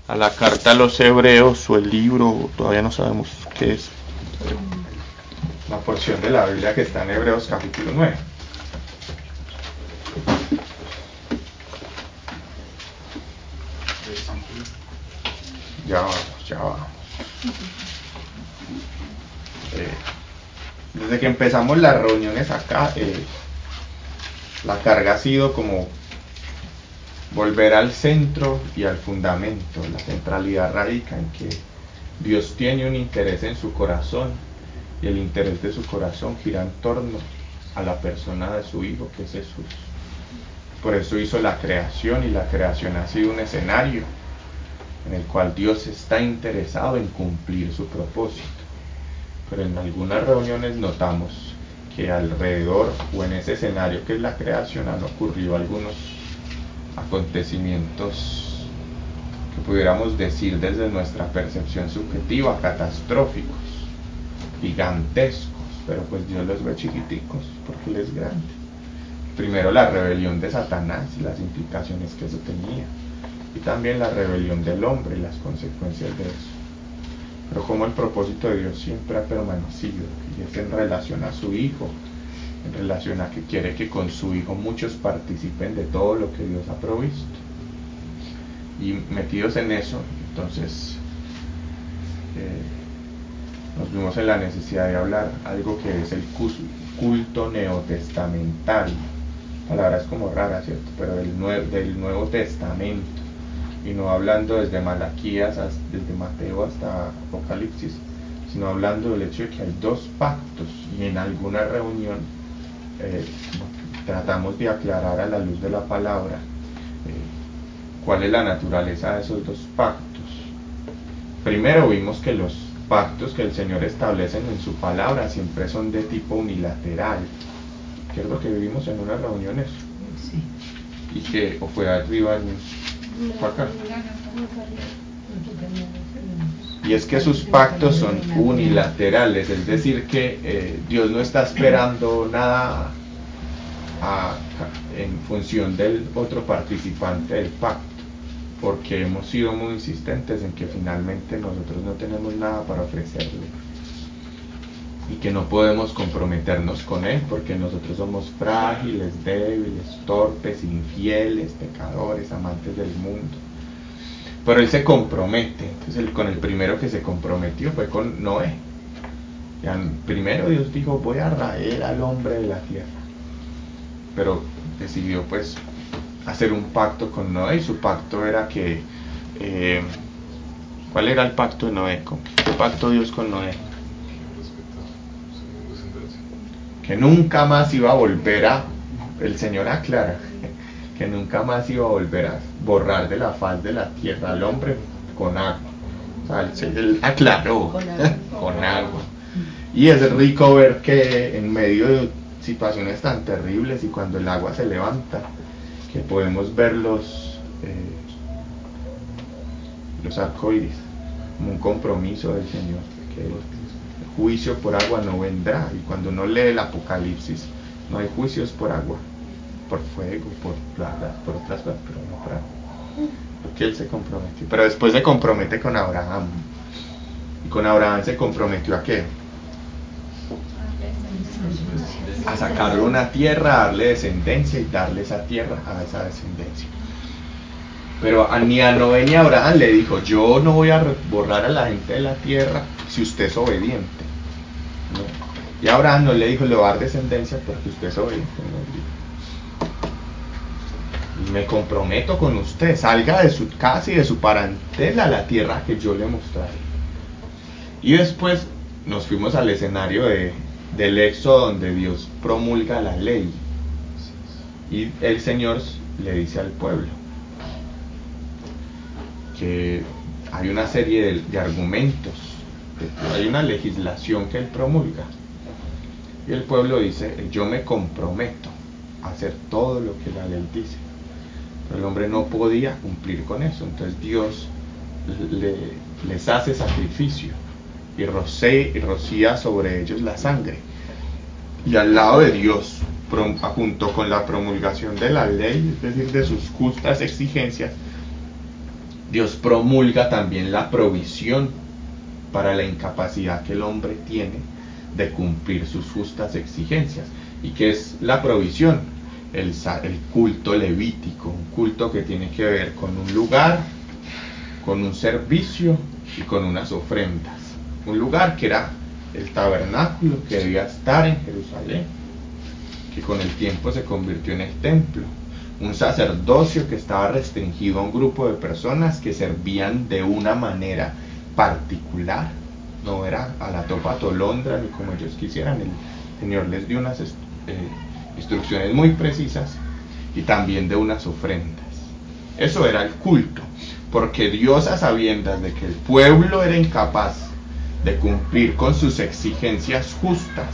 a la carta a los hebreos, o el libro, todavía no sabemos qué es. La porción de la Biblia que está en Hebreos capítulo 9. Ya vamos. Desde que empezamos las reuniones acá, la carga ha sido como volver al centro y al fundamento. La centralidad radica en que Dios tiene un interés en su corazón, y el interés de su corazón gira en torno a la persona de su Hijo, que es Jesús. Por eso hizo la creación, y la creación ha sido un escenario en el cual Dios está interesado en cumplir su propósito. Pero en algunas reuniones notamos que alrededor, o en ese escenario que es la creación, han ocurrido algunos acontecimientos que pudiéramos decir desde nuestra percepción subjetiva catastróficos, gigantescos, pero pues Dios los ve chiquiticos porque Él es grande. Primero, la rebelión de Satanás y las implicaciones que eso tenía, y también la rebelión del hombre y las consecuencias de eso. Pero como el propósito de Dios siempre ha permanecido, y es en relación a su Hijo, en relación a que quiere que con su Hijo muchos participen de todo lo que Dios ha provisto. Y metidos en eso, entonces nos vimos en la necesidad de hablar algo que es el culto neotestamental. Palabras como raras, ¿cierto? Pero del Nuevo Testamento, y no hablando desde Malaquías, desde Mateo hasta Apocalipsis, sino hablando del hecho de que hay dos pactos, y en alguna reunión tratamos de aclarar a la luz de la palabra cuál es la naturaleza de esos dos pactos. Primero vimos que los pactos que el Señor establece en su palabra siempre son de tipo unilateral, que es lo que vivimos en unas reuniones. Sí. Y que, o fue arriba fue acá. Y es que sus pactos son unilaterales, es decir que Dios no está esperando nada en función del otro participante del pacto, porque hemos sido muy insistentes en que finalmente nosotros no tenemos nada para ofrecerle, y que no podemos comprometernos con Él porque nosotros somos frágiles, débiles, torpes, infieles, pecadores, amantes del mundo. Pero Él se compromete. Entonces con el primero que se comprometió fue con Noé. Primero Dios dijo: voy a raer al hombre de la tierra, pero decidió pues hacer un pacto con Noé, y su pacto era que ¿cuál era el pacto de Noé? ¿Qué pacto Dios con Noé? Que nunca más iba a volver el Señor aclara que nunca más iba a volver a borrar de la faz de la tierra al hombre con agua. O sea, él aclaró con agua. Y es rico ver que en medio de situaciones tan terribles, y cuando el agua se levanta, que podemos ver los arcoíris como un compromiso del Señor, que el juicio por agua no vendrá. Y cuando uno lee el Apocalipsis, no hay juicios por agua, por fuego, por otras cosas, pero no por agua, porque Él se comprometió. Pero después se compromete con Abraham, y con Abraham se comprometió ¿a qué? A sacarle una tierra, a darle descendencia, y darle esa tierra a esa descendencia. Pero ni a Noé ni a Abraham le dijo: yo no voy a borrar a la gente de la tierra si usted es obediente, ¿no? Y a Abraham no le dijo: le va a dar descendencia porque usted es obediente, ¿no? Y me comprometo con usted, salga de su casa y de su parentela a la tierra que yo le mostraré. Y después nos fuimos al escenario del Éxodo, donde Dios promulga la ley, y el Señor le dice al pueblo que hay una serie de argumentos, hay una legislación que Él promulga, y el pueblo dice: yo me comprometo a hacer todo lo que la ley dice. Pero el hombre no podía cumplir con eso. Entonces Dios les hace sacrificio, y rocía sobre ellos la sangre. Y al lado de Dios, junto con la promulgación de la ley, es decir, de sus justas exigencias, Dios promulga también la provisión para la incapacidad que el hombre tiene de cumplir sus justas exigencias. ¿Y qué es la provisión? El culto levítico, un culto que tiene que ver con un lugar, con un servicio y con unas ofrendas. Un lugar que era el tabernáculo, que debía estar en Jerusalén, que con el tiempo se convirtió en el templo. Un sacerdocio que estaba restringido a un grupo de personas que servían de una manera particular, no era a la topa tolondra ni como ellos quisieran. El Señor les dio unas instrucciones muy precisas, y también de unas ofrendas. Eso era el culto, porque Dios, a sabiendas de que el pueblo era incapaz de cumplir con sus exigencias justas,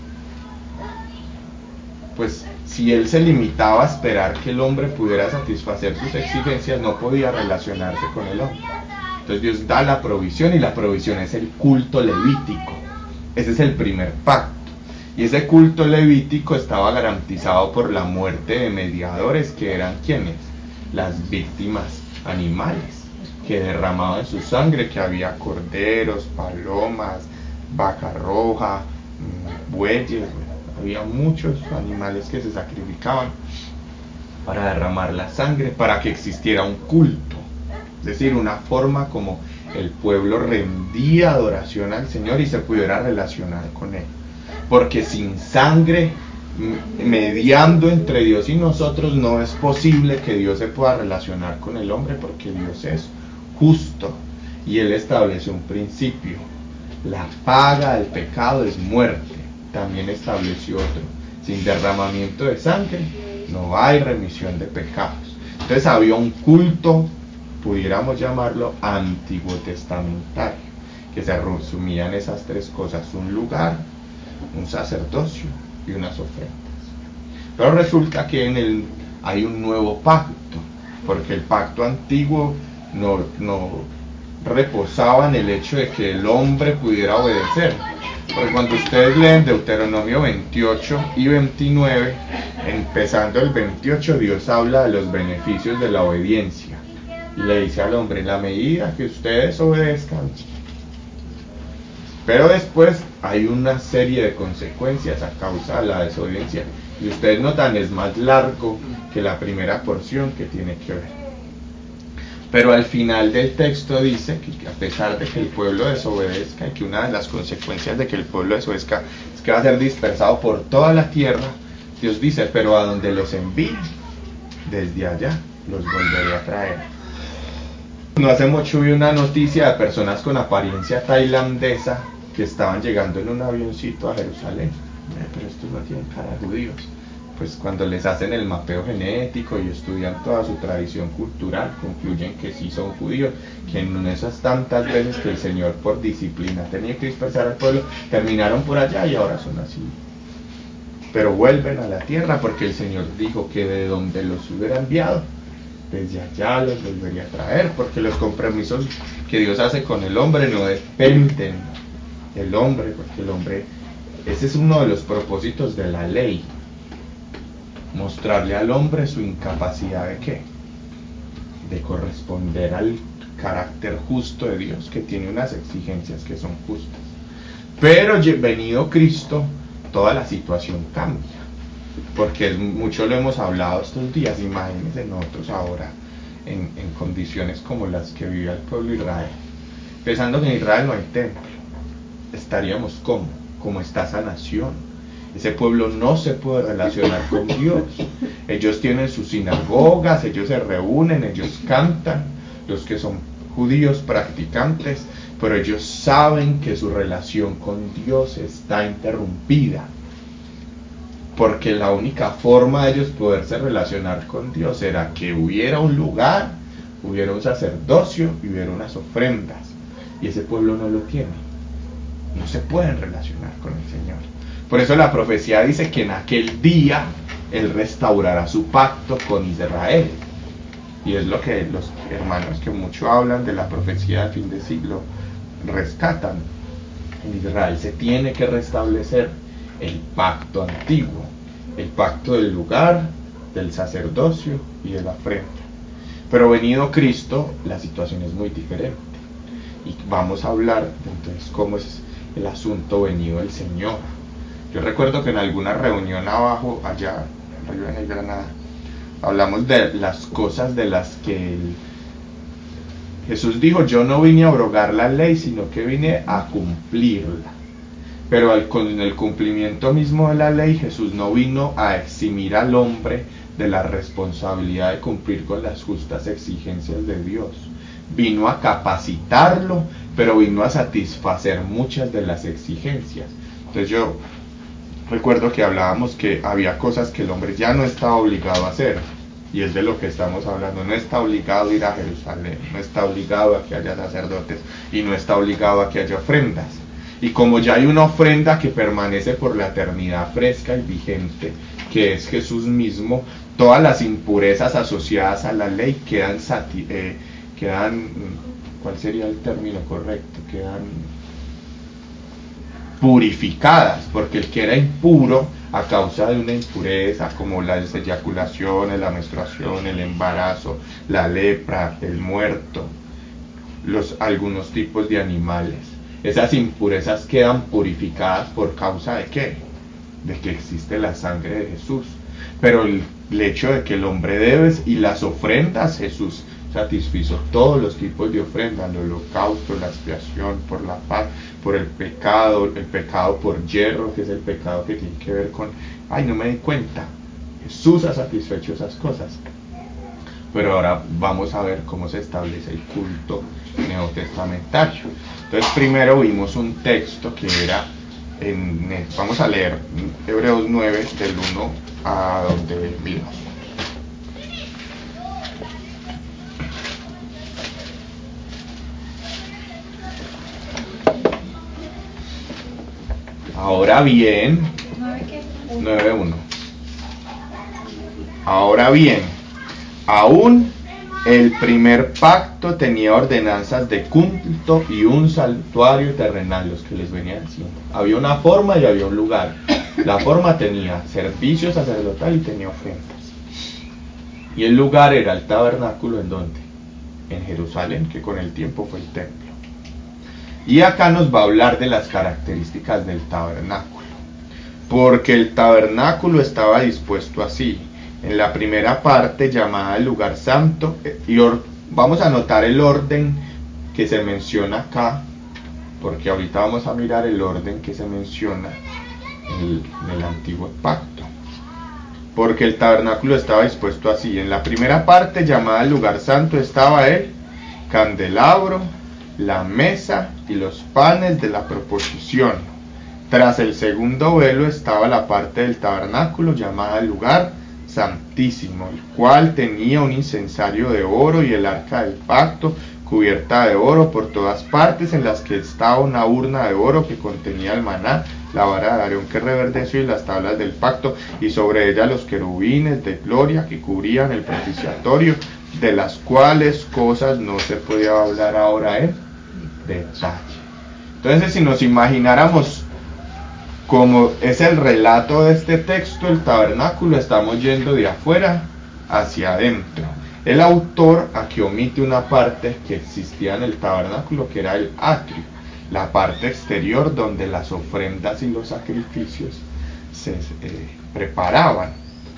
pues si él se limitaba a esperar que el hombre pudiera satisfacer sus exigencias, no podía relacionarse con el hombre. Entonces Dios da la provisión, y la provisión es el culto levítico. Ese es el primer pacto. Y ese culto levítico estaba garantizado por la muerte de mediadores, que eran ¿quiénes? Las víctimas animales, que derramaban su sangre, que había corderos, palomas, vaca roja, bueyes, había muchos animales que se sacrificaban para derramar la sangre, para que existiera un culto, es decir, una forma como el pueblo rendía adoración al Señor y se pudiera relacionar con Él. Porque sin sangre mediando entre Dios y nosotros no es posible que Dios se pueda relacionar con el hombre, porque Dios es justo y Él establece un principio: la paga del pecado es muerte. También estableció otro: sin derramamiento de sangre no hay remisión de pecados. Entonces había un culto, pudiéramos llamarlo antiguo testamentario, que se resumía en esas tres cosas: un lugar, un sacerdocio y unas ofrendas. Pero resulta que hay un nuevo pacto, porque el pacto antiguo no reposaba en el hecho de que el hombre pudiera obedecer. Porque cuando ustedes leen Deuteronomio 28 y 29, empezando el 28, Dios habla de los beneficios de la obediencia y le dice al hombre: en la medida que ustedes obedezcan. Pero después hay una serie de consecuencias a causa de la desobediencia, y ustedes notan, es más largo que la primera porción que tiene que ver. Pero al final del texto dice que a pesar de que el pueblo desobedezca, y que una de las consecuencias de que el pueblo desobedezca es que va a ser dispersado por toda la tierra, Dios dice: pero a donde los envíe, desde allá los volveré a traer. No hace mucho vi una noticia de personas con apariencia tailandesa que estaban llegando en un avioncito a Jerusalén. Pero estos no tienen cara de judíos. Pues cuando les hacen el mapeo genético y estudian toda su tradición cultural, concluyen que sí son judíos, que en esas tantas veces que el Señor por disciplina tenía que dispersar al pueblo, terminaron por allá y ahora son así. Pero vuelven a la tierra, porque el Señor dijo que de donde los hubiera enviado, desde allá los volvería a traer, porque los compromisos que Dios hace con el hombre no dependen del hombre, porque el hombre, ese es uno de los propósitos de la ley: mostrarle al hombre su incapacidad de ¿qué? De corresponder al carácter justo de Dios, que tiene unas exigencias que son justas. Pero venido Cristo, toda la situación cambia, porque mucho lo hemos hablado estos días. Imagínense nosotros ahora en condiciones como las que vivía el pueblo de Israel, pensando que en Israel no hay templo. Estaríamos como está esa nación. Ese pueblo no se puede relacionar con Dios. Ellos tienen sus sinagogas, ellos se reúnen, ellos cantan, los que son judíos practicantes, pero ellos saben que su relación con Dios está interrumpida, porque la única forma de ellos poderse relacionar con Dios era que hubiera un lugar, hubiera un sacerdocio y hubiera unas ofrendas, y ese pueblo no lo tiene. No se pueden relacionar con el Señor. Por eso la profecía dice que en aquel día Él restaurará su pacto con Israel. Y es lo que los hermanos que mucho hablan de la profecía del fin de siglo rescatan. En Israel se tiene que restablecer el pacto antiguo, el pacto del lugar, del sacerdocio y de la ofrenda. Pero venido Cristo, la situación es muy diferente. Y vamos a hablar de entonces cómo es el asunto venido el Señor. Yo recuerdo que en alguna reunión abajo, allá arriba en el Granada, hablamos de las cosas de las que Jesús dijo: yo no vine a abrogar la ley, sino que vine a cumplirla. Pero con el cumplimiento mismo de la ley, Jesús no vino a eximir al hombre de la responsabilidad de cumplir con las justas exigencias de Dios. Vino a capacitarlo, pero vino a satisfacer muchas de las exigencias. Entonces yo recuerdo que hablábamos que había cosas que el hombre ya no estaba obligado a hacer, y es de lo que estamos hablando. No está obligado a ir a Jerusalén, no está obligado a que haya sacerdotes, y no está obligado a que haya ofrendas. Y como ya hay una ofrenda que permanece por la eternidad fresca y vigente, que es Jesús mismo, todas las impurezas asociadas a la ley quedan, ¿cuál sería el término correcto? Quedan purificadas, porque el que era impuro a causa de una impureza como las eyaculaciones, la menstruación, el embarazo, la lepra, el muerto, algunos tipos de animales, esas impurezas quedan purificadas por causa de ¿qué? De que existe la sangre de Jesús. Pero el hecho de que el hombre debe, y las ofrendas, Jesús satisfizo todos los tipos de ofrendas: el holocausto, la expiación por la paz, por el pecado por yerro, que es el pecado que tiene que ver con, ay, no me di cuenta. Jesús ha satisfecho esas cosas. Pero ahora vamos a ver cómo se establece el culto neotestamentario. Entonces primero vimos un texto que era, vamos a leer Hebreos 9 del 1 a donde vimos. Ahora bien, 9.1. Ahora bien, aún el primer pacto tenía ordenanzas de culto y un santuario terrenal, los que les venía diciendo. Había una forma y había un lugar. La forma tenía servicio sacerdotal y tenía ofrendas. Y el lugar era el tabernáculo. ¿En dónde? En Jerusalén, que con el tiempo fue el templo. Y acá nos va a hablar de las características del tabernáculo, porque el tabernáculo estaba dispuesto así. En la primera parte, llamada el lugar santo, y vamos a notar el orden que se menciona acá, porque ahorita vamos a mirar el orden que se menciona en el antiguo pacto. Porque el tabernáculo estaba dispuesto así. En la primera parte, llamada el lugar santo, estaba el candelabro, la mesa y los panes de la proposición. Tras el segundo velo estaba la parte del tabernáculo llamada el lugar santísimo, el cual tenía un incensario de oro y el arca del pacto cubierta de oro por todas partes, en las que estaba una urna de oro que contenía el maná, la vara de Aarón que reverdeció y las tablas del pacto, y sobre ella los querubines de gloria que cubrían el propiciatorio, de las cuales cosas no se podía hablar ahora en detalle. Entonces, si nos imagináramos como es el relato de este texto, el tabernáculo, estamos yendo de afuera hacia adentro. El autor aquí omite una parte que existía en el tabernáculo, que era el atrio, la parte exterior donde las ofrendas y los sacrificios se preparaban.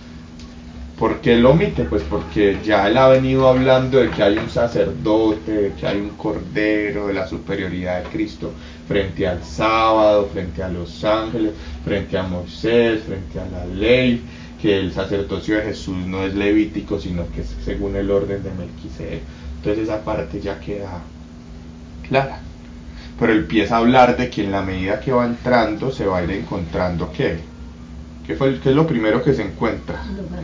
¿Por qué lo omite? Pues porque ya él ha venido hablando de que hay un sacerdote, de que hay un cordero, de la superioridad de Cristo frente al sábado, frente a los ángeles, frente a Moisés, frente a la ley, que el sacerdocio de Jesús no es levítico, sino que es según el orden de Melquisedec. Entonces esa parte ya queda clara. Pero él empieza a hablar de que en la medida que va entrando se va a ir encontrando ¿qué? ¿Qué es lo primero que se encuentra?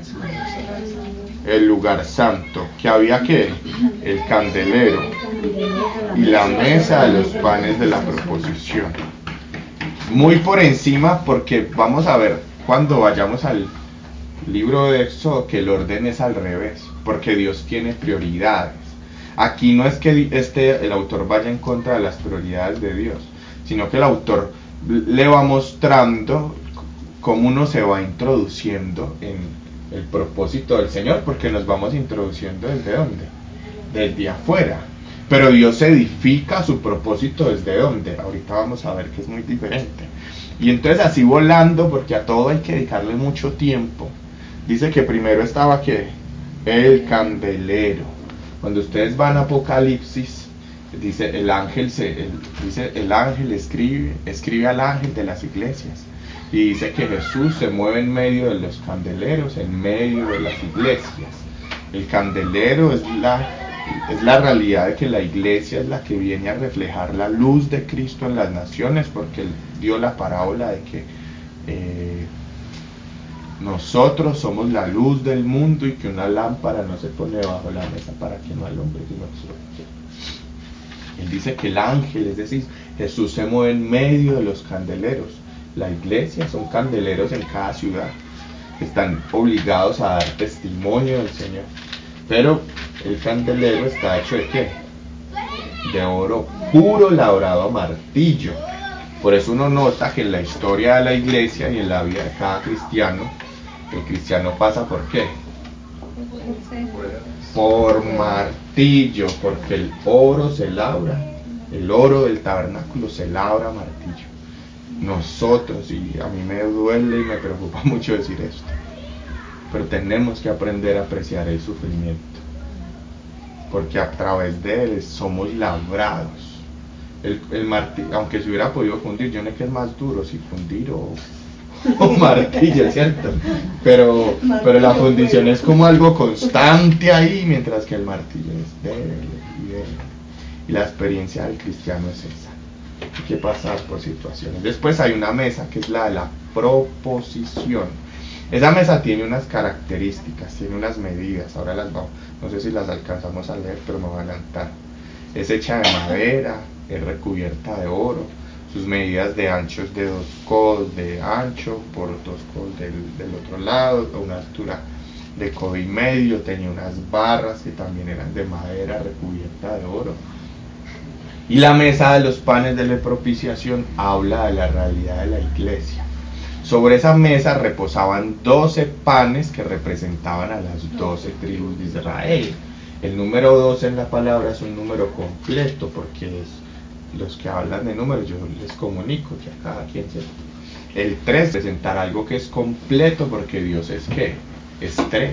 El lugar santo. ¿Que había qué? El candelero y la mesa de los panes de la proposición. Muy por encima, porque vamos a ver cuando vayamos al libro de Éxodo que el orden es al revés, porque Dios tiene prioridades. Aquí no es que el autor vaya en contra de las prioridades de Dios, sino que el autor le va mostrando cómo uno se va introduciendo el propósito del Señor, porque nos vamos introduciendo desde dónde, desde afuera, pero Dios edifica su propósito desde dónde, ahorita vamos a ver que es muy diferente. Y entonces así volando, porque a todo hay que dedicarle mucho tiempo, dice que primero estaba ¿qué? El candelero. Cuando ustedes van a Apocalipsis, dice el ángel escribe al ángel de las iglesias, y dice que Jesús se mueve en medio de los candeleros, en medio de las iglesias. El candelero es la realidad de que la iglesia es la que viene a reflejar la luz de Cristo en las naciones, porque él dio la parábola de que nosotros somos la luz del mundo y que una lámpara no se pone bajo la mesa para que no alumbre, sino que él dice que el ángel, es decir, Jesús se mueve en medio de los candeleros. La iglesia son candeleros en cada ciudad, están obligados a dar testimonio del Señor, pero el candelero está hecho ¿de qué? De oro puro labrado a martillo. Por eso uno nota que en la historia de la iglesia y en la vida de cada cristiano, el cristiano pasa ¿por qué? Por martillo, porque el oro se labra, el oro del tabernáculo se labra a martillo. Nosotros, y a mí me duele y me preocupa mucho decir esto, pero tenemos que aprender a apreciar el sufrimiento, porque a través de él somos labrados. El martillo, aunque se hubiera podido fundir, yo no sé qué es más duro, si fundir o martillo, ¿cierto? Pero la fundición es como algo constante ahí, mientras que el martillo es débil y débil. Y la experiencia del cristiano es esa. Hay que pasar por situaciones. Después hay una mesa que es la de la proposición. Esa mesa tiene unas características, tiene unas medidas. Ahora las vamos, no sé si las alcanzamos a leer, pero me voy a adelantar. Es hecha de madera, es recubierta de oro. Sus medidas de ancho es de 2 codos de ancho por 2 codos del otro lado, a una altura de 1,5 codos. Tenía unas barras que también eran de madera recubierta de oro. Y la mesa de los panes de la propiciación habla de la realidad de la iglesia. Sobre esa mesa reposaban 12 panes que representaban a las 12 tribus de Israel. El número 12 en la palabra es un número completo, porque los que hablan de números yo les comunico que a cada quien se... El 3 presentar algo que es completo, porque Dios es ¿qué? Es 3.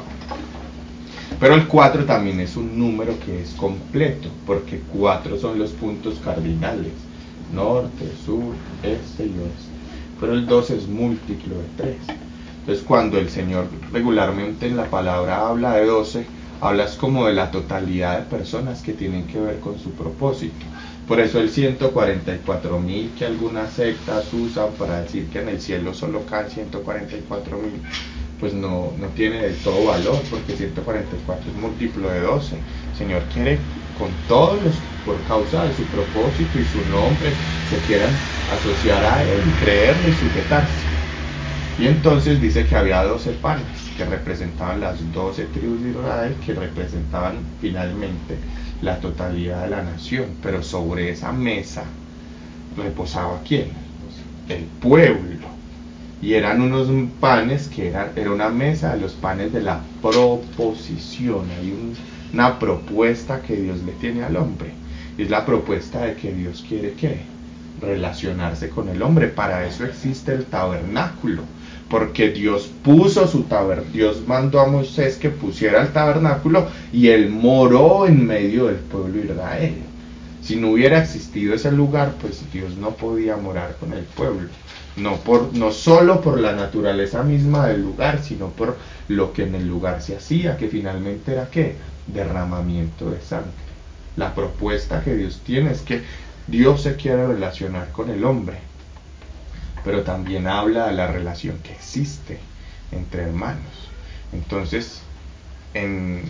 Pero el 4 también es un número que es completo, porque 4 son los puntos cardinales: norte, sur, este y oeste. Pero el 2 es múltiplo de 3. Entonces cuando el Señor regularmente en la palabra habla de 12, hablas como de la totalidad de personas que tienen que ver con su propósito. Por eso el 144,000 que algunas sectas usan para decir que en el cielo solo caen 144,000, pues no tiene del todo valor, porque 144 es múltiplo de 12. El Señor quiere con todos los, por causa de su propósito y su nombre, se quieran asociar a él, creerle y sujetarse. Y entonces dice que había 12 panes que representaban las 12 tribus de Israel, que representaban finalmente la totalidad de la nación. Pero sobre esa mesa reposaba ¿quién? El pueblo. Y eran unos panes que era una mesa de los panes de la proposición. Hay una propuesta que Dios le tiene al hombre. Es la propuesta de que Dios quiere ¿qué? Relacionarse con el hombre. Para eso existe el tabernáculo, porque Dios puso su tabernáculo. Dios mandó a Moisés que pusiera el tabernáculo y él moró en medio del pueblo de Israel. Si no hubiera existido ese lugar, pues Dios no podía morar con el pueblo. No solo por la naturaleza misma del lugar, sino por lo que en el lugar se hacía, que finalmente era ¿qué? Derramamiento de sangre. La propuesta que Dios tiene es que Dios se quiere relacionar con el hombre, pero también habla de la relación que existe entre hermanos. Entonces, en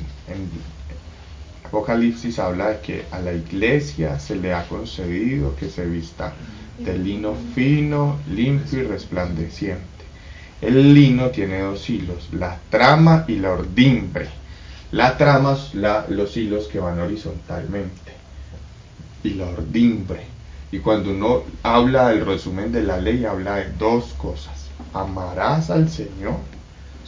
Apocalipsis habla de que a la iglesia se le ha concedido que se vista de lino fino, limpio y resplandeciente. El lino tiene 2 hilos, la trama y la ordimbre. La trama es los hilos que van horizontalmente, y la ordimbre. Y cuando uno habla del resumen de la ley, habla de 2 cosas: amarás al Señor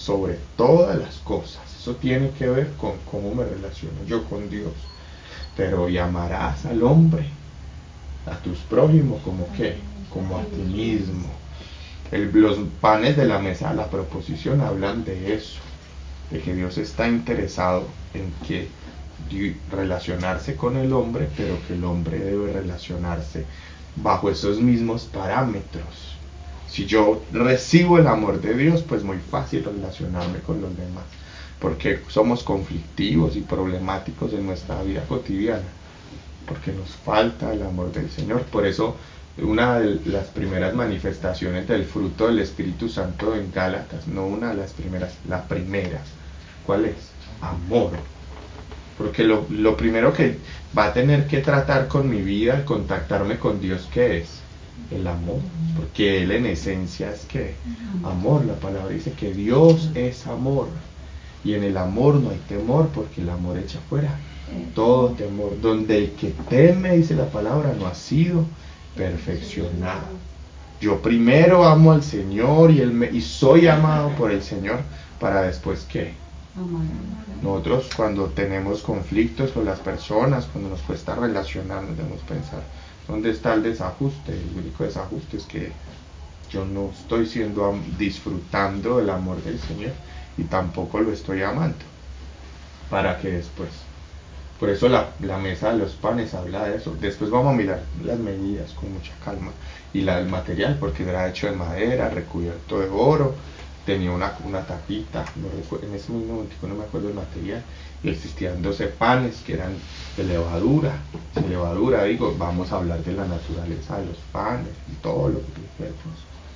sobre todas las cosas. Eso tiene que ver con cómo me relaciono yo con Dios. Pero y amarás al hombre, a tus prójimos, como qué, como a ti mismo. Los panes de la mesa de la proposición hablan de eso, de que Dios está interesado en que relacionarse con el hombre, pero que el hombre debe relacionarse bajo esos mismos parámetros. Si yo recibo el amor de Dios, pues muy fácil relacionarme con los demás, porque somos conflictivos y problemáticos en nuestra vida cotidiana, porque nos falta el amor del Señor. Por eso una de las primeras manifestaciones del fruto del Espíritu Santo en Gálatas, no una de las primeras, la primera, ¿cuál es? Amor. Porque lo primero que va a tener que tratar con mi vida, al contactarme con Dios, ¿qué es? El amor. Porque Él en esencia es ¿qué? Amor. La palabra dice que Dios es amor. Y en el amor no hay temor, porque el amor echa fuera todo temor. Donde el que teme, dice la palabra, no ha sido perfeccionado. Yo primero amo al Señor y soy amado por el Señor, para después ¿qué? Nosotros cuando tenemos conflictos con las personas, cuando nos cuesta relacionarnos, debemos pensar, ¿dónde está el desajuste? El único desajuste es que yo no estoy disfrutando del amor del Señor y tampoco lo estoy amando, para que después. Por eso la mesa de los panes habla de eso. Después vamos a mirar las medidas con mucha calma. Y el material, porque era hecho de madera, recubierto de oro, tenía una tapita, en ese momento no me acuerdo el material, y existían 12 panes que eran de levadura. Sin levadura, digo, vamos a hablar de la naturaleza de los panes y todo lo que vemos.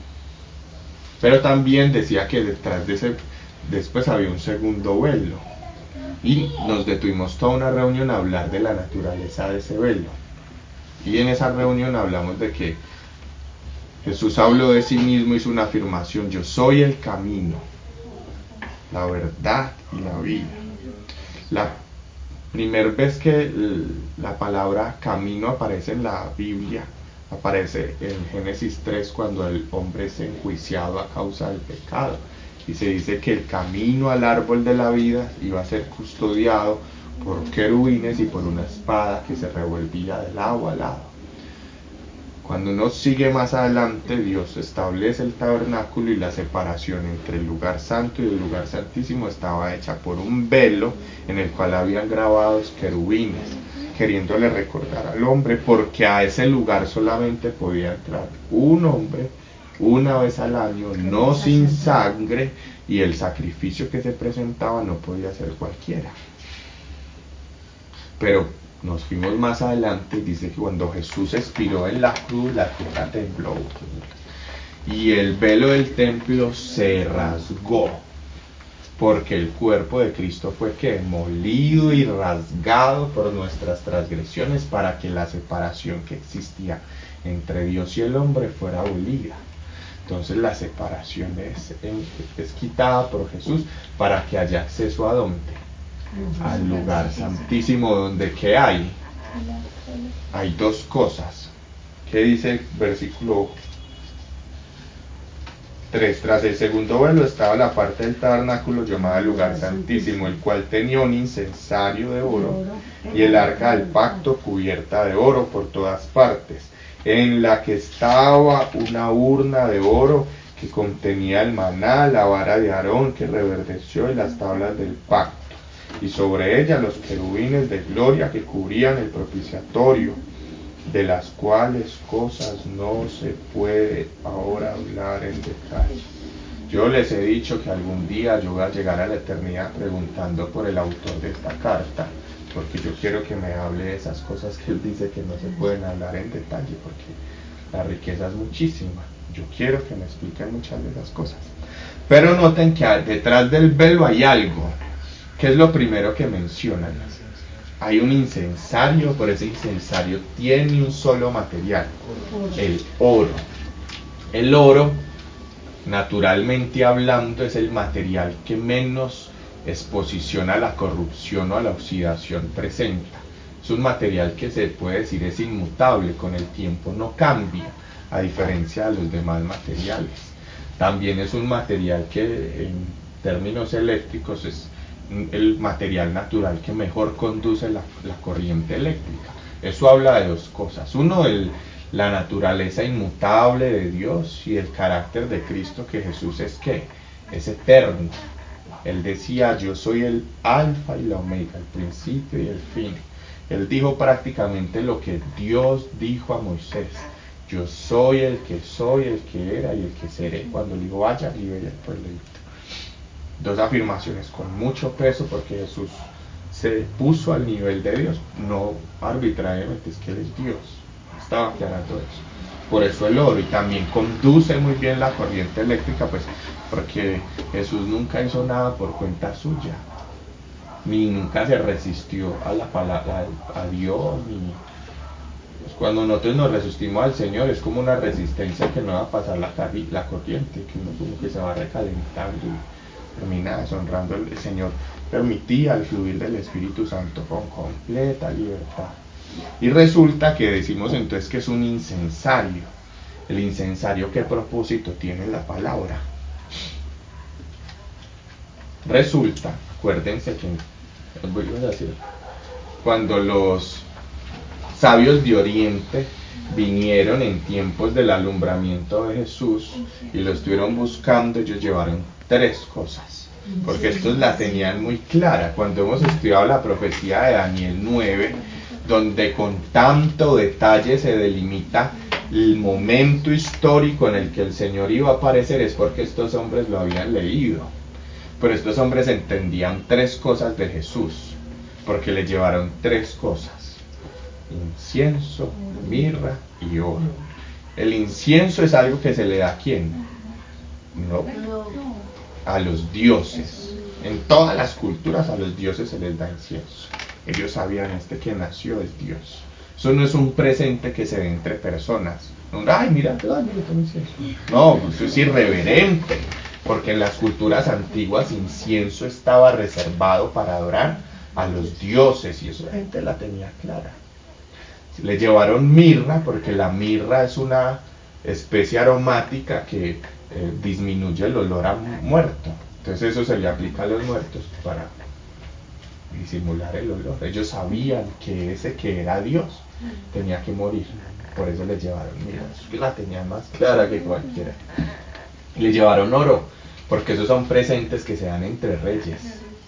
Pero también decía que detrás de ese, después había un segundo velo. Y nos detuvimos toda una reunión a hablar de la naturaleza de ese velo. Y en esa reunión hablamos de que Jesús habló de sí mismo, hizo una afirmación: yo soy el camino, la verdad y la vida. La primera vez que la palabra camino aparece en la Biblia, aparece en Génesis 3, cuando el hombre es enjuiciado a causa del pecado. Y se dice que el camino al árbol de la vida iba a ser custodiado por querubines y por una espada que se revolvía de lado a lado. Cuando uno sigue más adelante, Dios establece el tabernáculo y la separación entre el lugar santo y el lugar santísimo estaba hecha por un velo en el cual habían grabados querubines, queriéndole recordar al hombre, porque a ese lugar solamente podía entrar un hombre una vez al año, no sin sangre, y el sacrificio que se presentaba no podía ser cualquiera. Pero nos fuimos más adelante y dice que cuando Jesús expiró en la cruz, la tierra tembló y el velo del templo se rasgó, porque el cuerpo de Cristo fue que molido y rasgado por nuestras transgresiones, para que la separación que existía entre Dios y el hombre fuera abolida. Entonces la separación es quitada por Jesús para que haya acceso a ¿dónde? Al lugar santísimo, donde ¿qué hay? Hay dos cosas. ¿Qué dice el versículo 3? Tras el segundo velo estaba la parte del tabernáculo llamada el lugar santísimo, el cual tenía un incensario de oro y el arca del pacto cubierta de oro por todas partes, en la que estaba una urna de oro que contenía el maná, la vara de Aarón que reverdeció y las tablas del pacto, y sobre ella los querubines de gloria que cubrían el propiciatorio, de las cuales cosas no se puede ahora hablar en detalle. Yo les he dicho que algún día yo voy a llegar a la eternidad preguntando por el autor de esta carta, porque yo quiero que me hable de esas cosas que él dice que no se pueden hablar en detalle, porque la riqueza es muchísima. Yo quiero que me expliquen muchas de esas cosas. Pero noten que detrás del velo hay algo. ¿Qué es lo primero que mencionan? Hay un incensario, pero ese incensario tiene un solo material: el oro. El oro, naturalmente hablando, es el material que menos exposición a la corrupción o a la oxidación presenta. Es un material que se puede decir es inmutable, con el tiempo no cambia, a diferencia de los demás materiales. También es un material que términos eléctricos, es el material natural que mejor conduce la corriente eléctrica. Eso habla de dos cosas. Uno, la naturaleza inmutable de Dios y el carácter de Cristo, que Jesús es ¿qué? Es eterno. Él decía: yo soy el alfa y la omega, el principio y el fin. Él dijo prácticamente lo que Dios dijo a Moisés: yo soy, el que era y el que seré, cuando le dijo: vaya, libere al pueblo de Egipto. Dos afirmaciones con mucho peso, porque Jesús se puso al nivel de Dios, no arbitrariamente, es que Él es Dios. Estaba aclarando eso. Por eso el oro, y también conduce muy bien la corriente eléctrica, pues porque Jesús nunca hizo nada por cuenta suya, ni nunca se resistió a la palabra, a Dios, ni pues cuando nosotros nos resistimos al Señor es como una resistencia que no va a pasar la corriente, que uno como que se va recalentando y termina deshonrando. El Señor permitía el fluir del Espíritu Santo con completa libertad. Y resulta que decimos entonces que es un incensario. El incensario, ¿qué propósito tiene la palabra? Resulta, acuérdense que voy a decir, cuando los sabios de Oriente vinieron en tiempos del alumbramiento de Jesús y lo estuvieron buscando, ellos llevaron tres cosas, porque estos la tenían muy clara. Cuando hemos estudiado la profecía de Daniel 9, donde con tanto detalle se delimita el momento histórico en el que el Señor iba a aparecer, es porque estos hombres lo habían leído. Pero estos hombres entendían tres cosas de Jesús, porque le llevaron tres cosas: incienso, mirra y oro. El incienso es algo que se le da ¿a quién? No, a los dioses. En todas las culturas a los dioses se les da incienso. Ellos sabían que nació es Dios. Eso no es un presente que se dé entre personas. Ay, mira, toma incienso. No, eso es irreverente, porque en las culturas antiguas incienso estaba reservado para adorar a los dioses, y eso la gente la tenía clara. Le llevaron mirra, porque la mirra es una especie aromática que disminuye el olor a muerto. Entonces eso se le aplica a los muertos para disimular el olor. Ellos sabían que ese que era Dios tenía que morir, por eso le llevaron mirra. Eso la tenían más clara que cualquiera. Y le llevaron oro, porque esos son presentes que se dan entre reyes.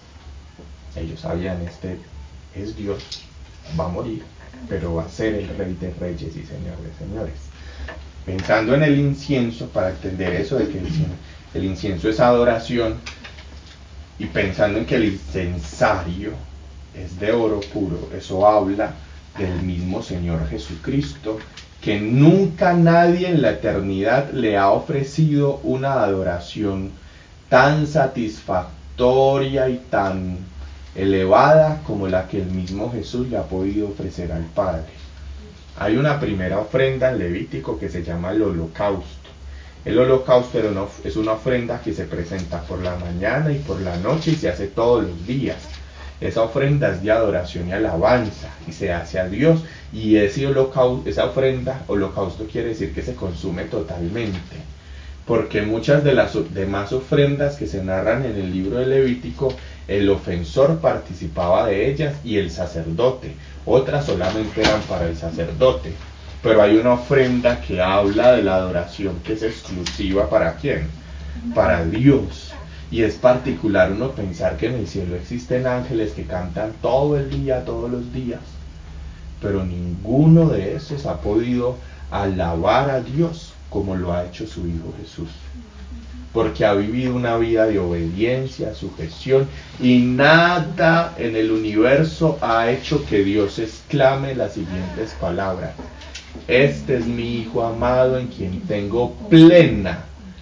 Ellos sabían, es Dios, va a morir, pero va a ser el rey de reyes y señor de señores. Pensando en el incienso, para entender eso de que el incienso es adoración, y pensando en que el incensario es de oro puro, eso habla del mismo Señor Jesucristo, que nunca nadie en la eternidad le ha ofrecido una adoración tan satisfactoria y tan elevada como la que el mismo Jesús le ha podido ofrecer al Padre. Hay una primera ofrenda en Levítico que se llama el holocausto. El holocausto es una ofrenda que se presenta por la mañana y por la noche y se hace todos los días. Esa ofrenda es de adoración y alabanza y se hace a Dios, y esa ofrenda, holocausto, quiere decir que se consume totalmente, porque muchas de las demás ofrendas que se narran en el libro de Levítico, el ofensor participaba de ellas y el sacerdote. Otras solamente eran para el sacerdote. Pero hay una ofrenda que habla de la adoración que es exclusiva ¿para quién? Para Dios. Y es particular uno pensar que en el cielo existen ángeles que cantan todo el día, todos los días, pero ninguno de esos ha podido alabar a Dios como lo ha hecho su Hijo Jesús, porque ha vivido una vida de obediencia, sujeción, y nada en el universo ha hecho que Dios exclame las siguientes palabras: este es mi Hijo amado en quien tengo plena.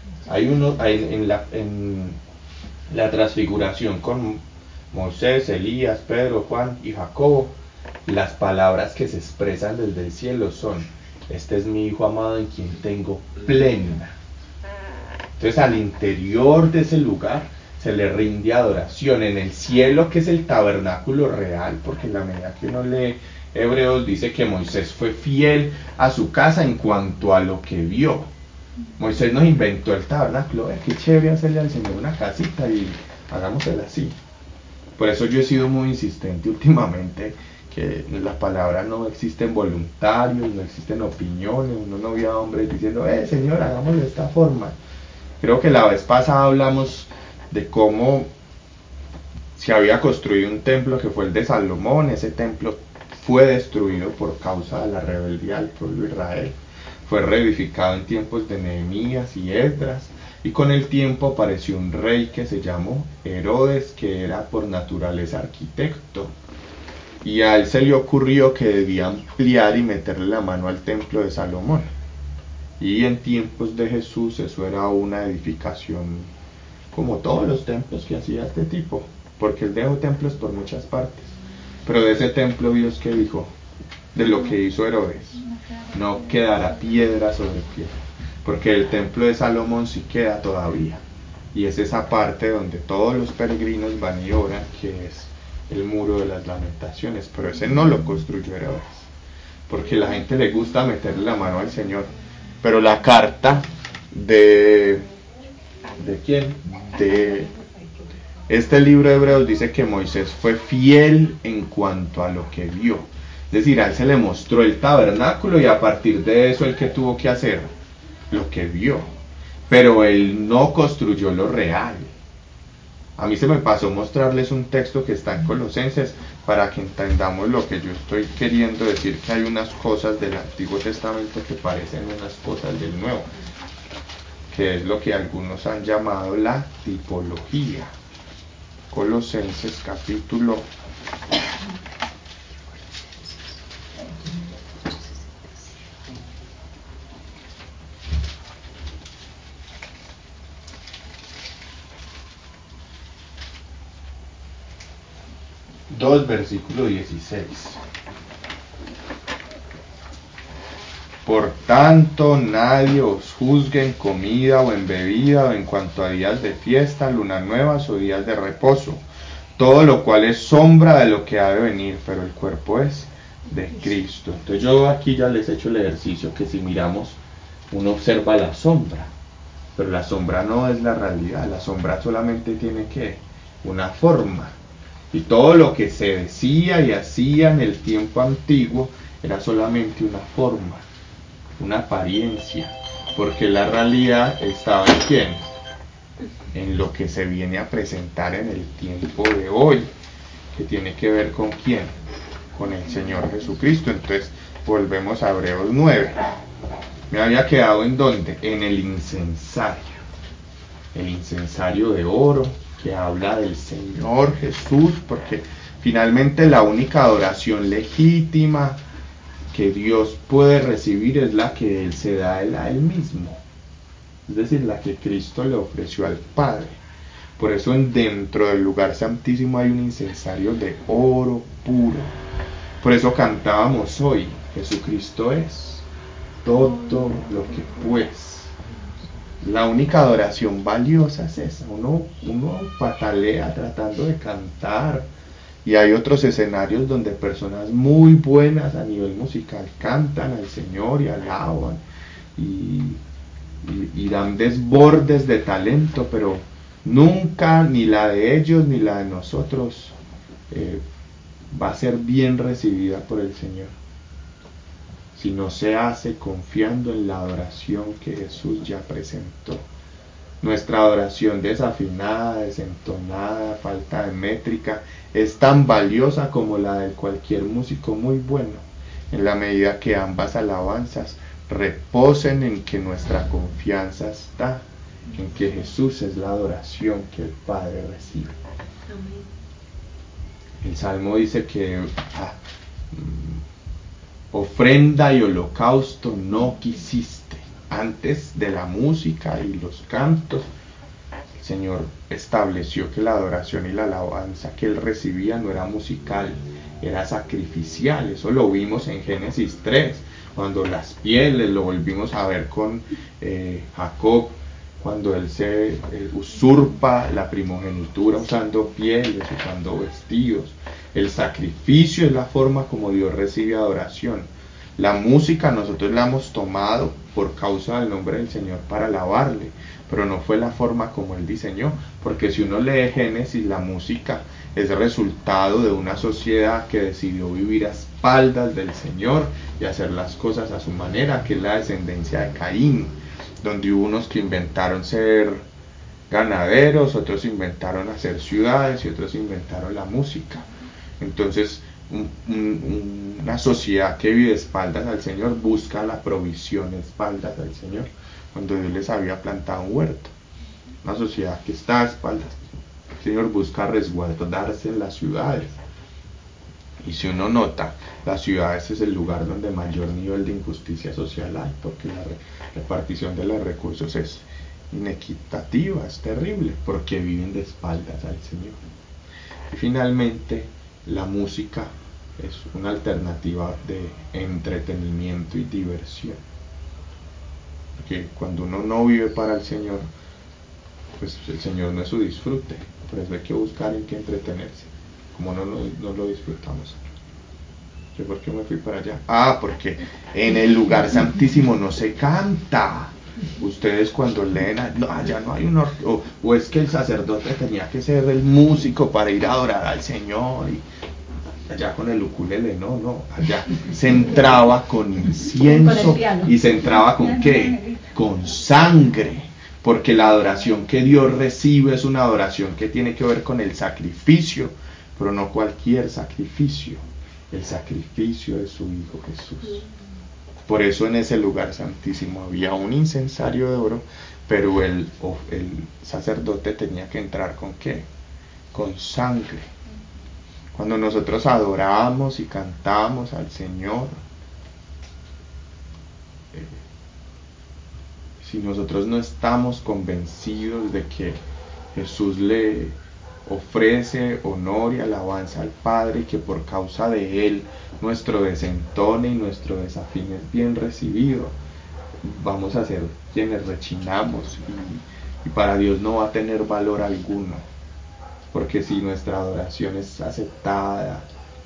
En la transfiguración con Moisés, Elías, Pedro, Juan y Jacobo, las palabras que se expresan desde el cielo son: este es mi Hijo amado en quien tengo plena. Entonces al interior de ese lugar se le rinde adoración. En el cielo, que es el tabernáculo real, porque en la medida que uno lee Hebreos dice que Moisés fue fiel a su casa en cuanto a lo que vio, Moisés nos inventó el tabernáculo. Qué chévere hacerle al Señor una casita y hagámosela así. Por eso yo he sido muy insistente últimamente que las palabras no existen voluntarios, no existen opiniones, uno no ve a hombres diciendo, Señor, hagámoslo de esta forma. Creo que la vez pasada hablamos de cómo se había construido un templo que fue el de Salomón. Ese templo fue destruido por causa de la rebeldía del pueblo de Israel. Fue reedificado en tiempos de Nehemías y Esdras, y con el tiempo apareció un rey que se llamó Herodes, que era por naturaleza arquitecto, y a él se le ocurrió que debía ampliar y meterle la mano al templo de Salomón. Y en tiempos de Jesús eso era una edificación como todos los templos que hacía este tipo, porque él dejó templos por muchas partes. Pero de ese templo Dios que dijo, de lo que hizo Herodes, no quedará piedra sobre piedra, porque el templo de Salomón sí queda todavía, y es esa parte donde todos los peregrinos van y oran, que es el muro de las lamentaciones. Pero ese no lo construyó Herodes, porque la gente le gusta meterle la mano al Señor. Pero la carta ¿de quién? De este libro de Hebreos dice que Moisés fue fiel en cuanto a lo que vio. Es decir, a él se le mostró el tabernáculo y a partir de eso, ¿él qué tuvo que hacer? Lo que vio. Pero él no construyó lo real. A mí se me pasó mostrarles un texto que está en Colosenses para que entendamos lo que yo estoy queriendo decir, que hay unas cosas del Antiguo Testamento que parecen unas cosas del Nuevo, que es lo que algunos han llamado la tipología. Colosenses capítulo 2, versículo 16. Por tanto, nadie os juzgue en comida o en bebida o en cuanto a días de fiesta, lunas nuevas o días de reposo, todo lo cual es sombra de lo que ha de venir, pero el cuerpo es de Cristo. Entonces yo aquí ya les he hecho el ejercicio que si miramos, uno observa la sombra, pero la sombra no es la realidad. La sombra solamente tiene que una forma, y todo lo que se decía y hacía en el tiempo antiguo era solamente una forma, una apariencia, porque la realidad estaba en quién, en lo que se viene a presentar en el tiempo de hoy, que tiene que ver con quién, con el Señor Jesucristo. Entonces volvemos a Hebreos 9. Me había quedado en dónde, en el incensario de oro, que habla del Señor Jesús, porque finalmente la única adoración legítima que Dios puede recibir es la que Él se da a Él mismo, es decir, la que Cristo le ofreció al Padre. Por eso dentro del lugar santísimo hay un incensario de oro puro. Por eso cantábamos hoy, Jesucristo es todo lo que pues. La única adoración valiosa es esa. Uno patalea tratando de cantar, y hay otros escenarios donde personas muy buenas a nivel musical cantan al Señor y alaban y dan desbordes de talento, pero nunca ni la de ellos ni la de nosotros va a ser bien recibida por el Señor si no se hace confiando en la adoración que Jesús ya presentó. Nuestra adoración desafinada, desentonada, falta de métrica, es tan valiosa como la de cualquier músico muy bueno, en la medida que ambas alabanzas reposen en que nuestra confianza está en que Jesús es la adoración que el Padre recibe. El Salmo dice que ofrenda y holocausto no quisiste. Antes de la música y los cantos, el Señor estableció que la adoración y la alabanza que Él recibía no era musical, era sacrificial. Eso lo vimos en Génesis 3, cuando las pieles, lo volvimos a ver con Jacob, cuando él se usurpa la primogenitura usando pieles, usando vestidos. El sacrificio es la forma como Dios recibe adoración. La música nosotros la hemos tomado por causa del nombre del Señor para alabarle, pero no fue la forma como Él diseñó, porque si uno lee Génesis, la música es resultado de una sociedad que decidió vivir a espaldas del Señor y hacer las cosas a su manera, que es la descendencia de Caín, donde hubo unos que inventaron ser ganaderos, otros inventaron hacer ciudades y otros inventaron la música. Entonces una sociedad que vive de espaldas al Señor busca la provisión de espaldas al Señor, cuando Dios les había plantado un huerto. Una sociedad que está a espaldas, el Señor busca resguardarse en las ciudades. Y si uno nota, las ciudades es el lugar donde mayor nivel de injusticia social hay, porque la repartición de los recursos es inequitativa, es terrible, porque viven de espaldas al Señor. Y finalmente, la música es una alternativa de entretenimiento y diversión, porque cuando uno no vive para el Señor, pues el Señor no es su disfrute, por eso hay que buscar en qué entretenerse, como no lo disfrutamos. ¿Yo por qué me fui para allá? Porque en el lugar santísimo no se canta. Ustedes cuando leen, allá no hay o es que el sacerdote tenía que ser el músico para ir a adorar al Señor, y allá con el ukulele, no, allá se entraba con incienso y se entraba con ¿qué? Con sangre, porque la adoración que Dios recibe es una adoración que tiene que ver con el sacrificio, pero no cualquier sacrificio, el sacrificio de su Hijo Jesús. Por eso en ese lugar santísimo había un incensario de oro, pero el sacerdote tenía que entrar ¿con qué? Con sangre. Cuando nosotros adoramos y cantamos al Señor, si nosotros no estamos convencidos de que Jesús le ofrece honor y alabanza al Padre, y que por causa de Él nuestro desentone y nuestro desafío es bien recibido, vamos a ser quienes rechinamos, y para Dios no va a tener valor alguno, porque si nuestra adoración es aceptada,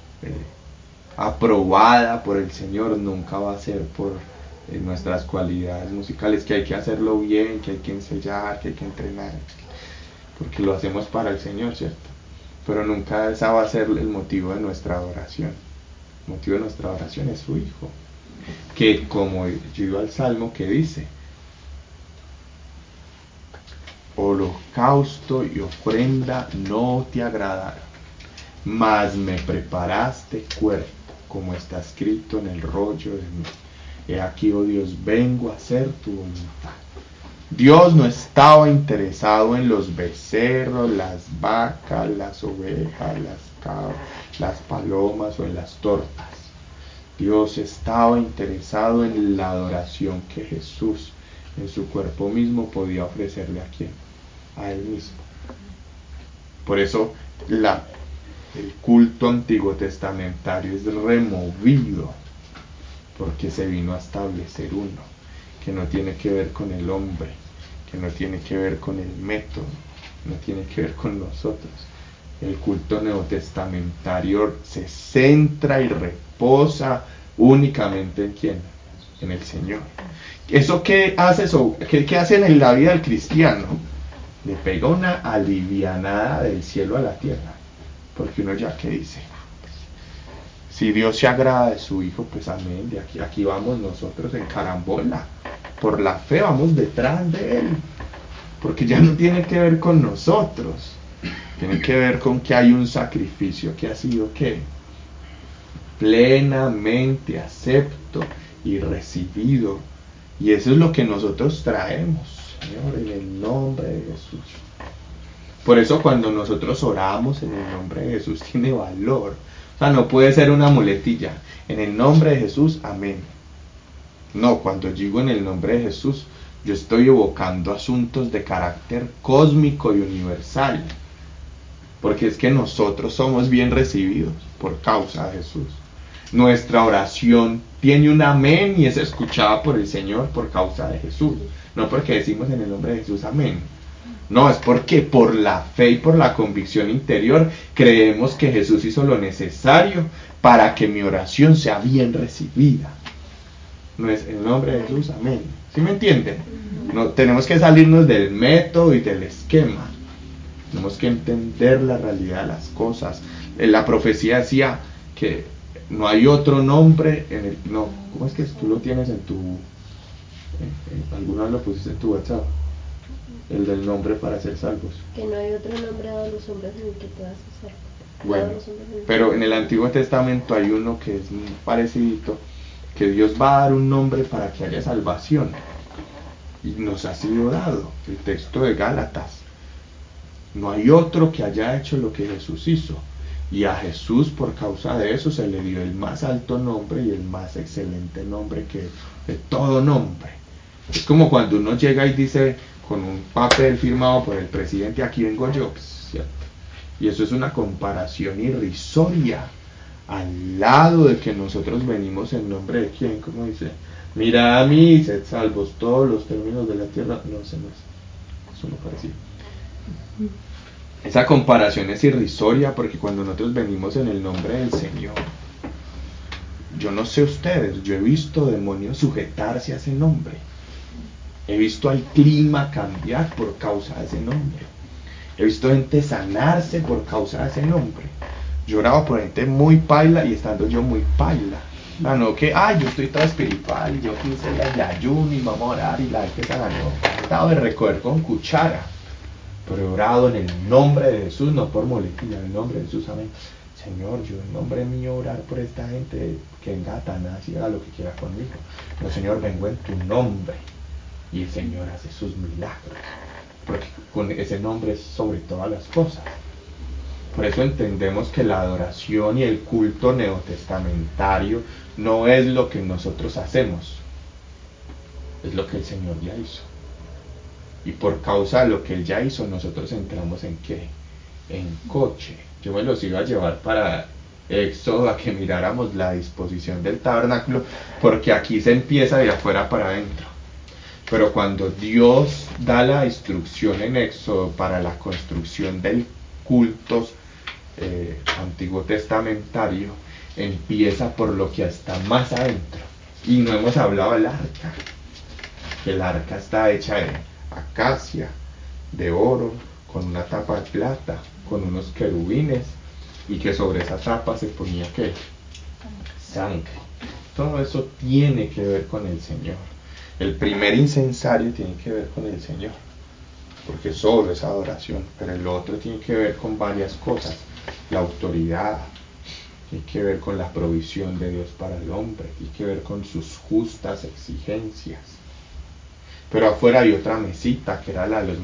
aprobada por el Señor, nunca va a ser por nuestras cualidades musicales, que hay que hacerlo bien, que hay que ensayar, que hay que entrenar, porque lo hacemos para el Señor, ¿cierto? Pero nunca esa va a ser el motivo de nuestra adoración. El motivo de nuestra adoración es su Hijo, que como yo iba al Salmo que dice: holocausto y ofrenda no te agradaron, mas me preparaste cuerpo, como está escrito en el rollo de mí. He aquí, oh Dios, vengo a hacer tu voluntad. Dios no estaba interesado en los becerros, las vacas, las ovejas, las cabras, las palomas o en las tortas. Dios estaba interesado en la adoración que Jesús en su cuerpo mismo podía ofrecerle a quién, a Él mismo. Por eso el culto antiguo testamentario es removido, porque se vino a establecer uno que no tiene que ver con el hombre, que no tiene que ver con el método, no tiene que ver con nosotros. El culto neotestamentario se centra y reposa únicamente en ¿quién? En el Señor. ¿Eso qué hace eso? ¿Qué hace en la vida del cristiano? Le pega una alivianada del cielo a la tierra, porque uno ya que dice, si Dios se agrada de su Hijo, pues amén, de aquí vamos nosotros en carambola, por la fe vamos detrás de Él, porque ya no tiene que ver con nosotros, tiene que ver con que hay un sacrificio que ha sido ¿qué? Plenamente acepto y recibido, y eso es lo que nosotros traemos, Señor, en el nombre de Jesús. Por eso cuando nosotros oramos en el nombre de Jesús tiene valor. O sea, no puede ser una muletilla. En el nombre de Jesús, amén. No, cuando digo en el nombre de Jesús, yo estoy evocando asuntos de carácter cósmico y universal. Porque es que nosotros somos bien recibidos por causa de Jesús. Nuestra oración tiene un amén y es escuchada por el Señor por causa de Jesús. No porque decimos en el nombre de Jesús amén. No, es porque por la fe y por la convicción interior creemos que Jesús hizo lo necesario para que mi oración sea bien recibida. no es el nombre de Jesús, amén. ¿Sí me entienden? No, tenemos que salirnos del método y del esquema. Tenemos que entender la realidad de las cosas. La profecía decía que no hay otro nombre en el... No, ¿cómo es que tú lo tienes en tu... alguna vez lo pusiste en tu WhatsApp? El del nombre para ser salvos. Que no hay otro nombre dado a los hombres en el que puedas ser. Bueno, pero en el Antiguo Testamento hay uno que es parecido, que Dios va a dar un nombre para que haya salvación. Y nos ha sido dado, el texto de Gálatas. No hay otro que haya hecho lo que Jesús hizo. Y a Jesús, por causa de eso, se le dio el más alto nombre y el más excelente nombre que de todo nombre. Es como cuando uno llega y dice con un papel firmado por el presidente, aquí vengo yo, ¿cierto? Y eso es una comparación irrisoria al lado de que nosotros venimos en nombre de quién, como dice, mira a mí, sed salvos todos los términos de la tierra. No sé, no es, eso no parecía. Esa comparación es irrisoria porque cuando nosotros venimos en el nombre del Señor, yo no sé ustedes, yo he visto demonios sujetarse a ese nombre. He visto al clima cambiar por causa de ese nombre. He visto gente sanarse por causa de ese nombre. Yo oraba por gente muy paila y estando yo muy paila. No que, yo estoy todo espiritual y yo quise el ayuno y vamos a orar y la gente se ganó. He estado de recoger con cuchara. Pero he orado en el nombre de Jesús, no por molecular, en el nombre de Jesús, amén. Señor, yo en nombre mío orar por esta gente que venga a Satanás y haga lo que quiera conmigo. Pero Señor, vengo en tu nombre. Y el Señor hace sus milagros. Porque con ese nombre es sobre todas las cosas. Por eso entendemos que la adoración y el culto neotestamentario no es lo que nosotros hacemos. Es lo que el Señor ya hizo. Y por causa de lo que Él ya hizo, nosotros entramos en ¿qué? En coche. Yo me los iba a llevar para Éxodo a que miráramos la disposición del tabernáculo, porque aquí se empieza de afuera para adentro. Pero cuando Dios da la instrucción en Éxodo para la construcción del culto antiguo testamentario, empieza por lo que está más adentro. Y no hemos hablado del arca. El arca está hecha de acacia, de oro, con una tapa de plata, con unos querubines, y que sobre esa tapa se ponía ¿qué? Sangre. Todo eso tiene que ver con el Señor. El primer incensario tiene que ver con el Señor, porque solo es adoración, pero el otro tiene que ver con varias cosas. La autoridad, tiene que ver con la provisión de Dios para el hombre, tiene que ver con sus justas exigencias. Pero afuera hay otra mesita que era la de los